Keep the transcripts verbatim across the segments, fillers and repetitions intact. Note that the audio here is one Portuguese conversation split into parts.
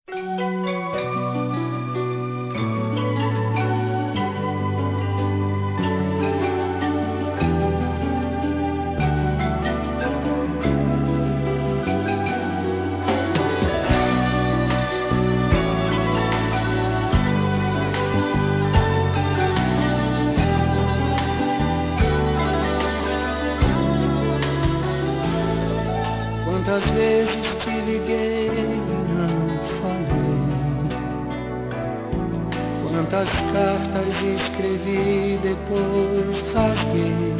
Quantas vezes te liguei e não falei? Quantas cartas escrevi, depois rasguei?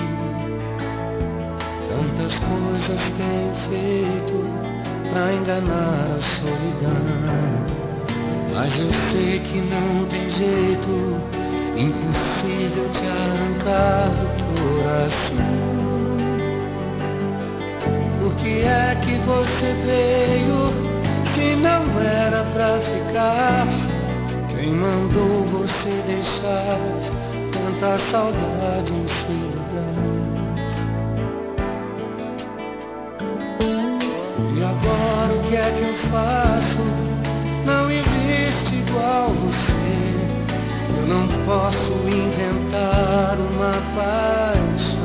Tantas coisas tenho feito pra enganar a solidão, mas eu sei que não tem jeito, impossível te arrancar do coração. Por que é que você veio, se não era pra ficar? Quem mandou você deixar tanta saudade em seu lugar? E agora o que é que eu faço? Não existe igual você. Eu não posso inventar uma paixão.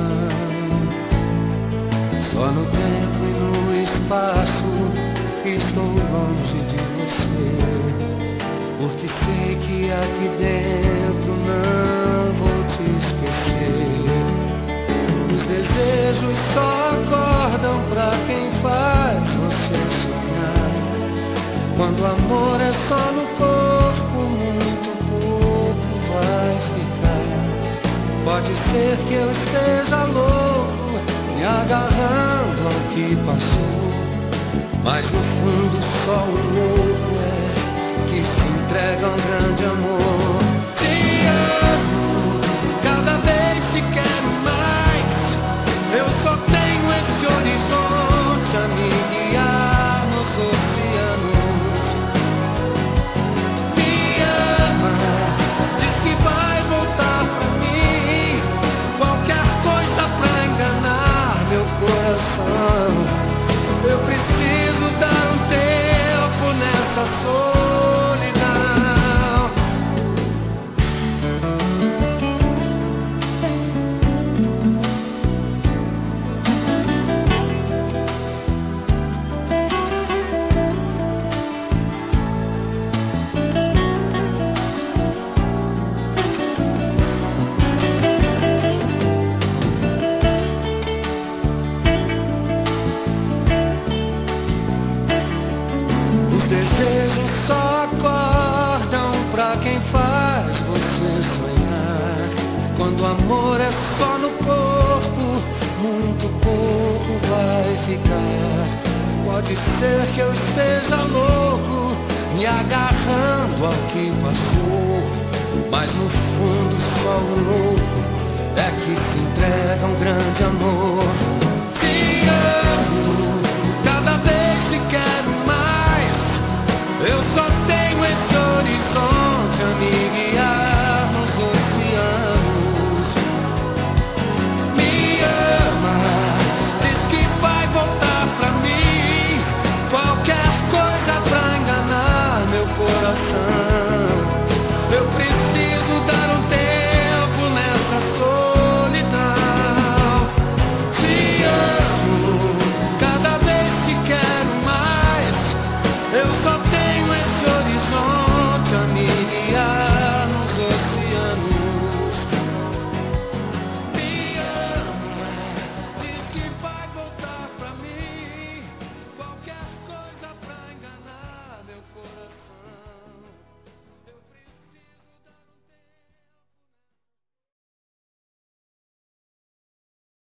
Só no tempo e no espaço estou longe de você, porque sei que aqui dentro não vou te esquecer. Os desejos só acordam pra quem faz você sonhar. Quando o amor é só no corpo, muito pouco vai ficar. Pode ser que eu esteja louco, me agarrando ao que passou, mas no fundo só um louco é que se entrega a um grande amor. Te amo, cada vez te quero mais. Eu só tenho esse horizonte a me guiar nos oceanos. Me ama, diz que vai voltar pra mim, qualquer coisa pra enganar meu coração. Eu preciso dar um tempo nessa solidão. Desejos só acordam pra quem faz você sonhar. Quando o amor é só no corpo, muito pouco vai ficar. Pode ser que eu esteja louco, me agarrando ao que passou, mas no fundo só o louco é que se entrega a um grande amor. Te amo, cada vez te quero mais. Eu só tenho esse horizonte a me guiar nos oceanos. Me ama, diz que vai voltar pra mim, qualquer coisa pra enganar meu coração. Eu preciso dar um tempo nessa solidão. Te amo, cada vez te quero mais. Eu só tenho esse horizonte a me guiar.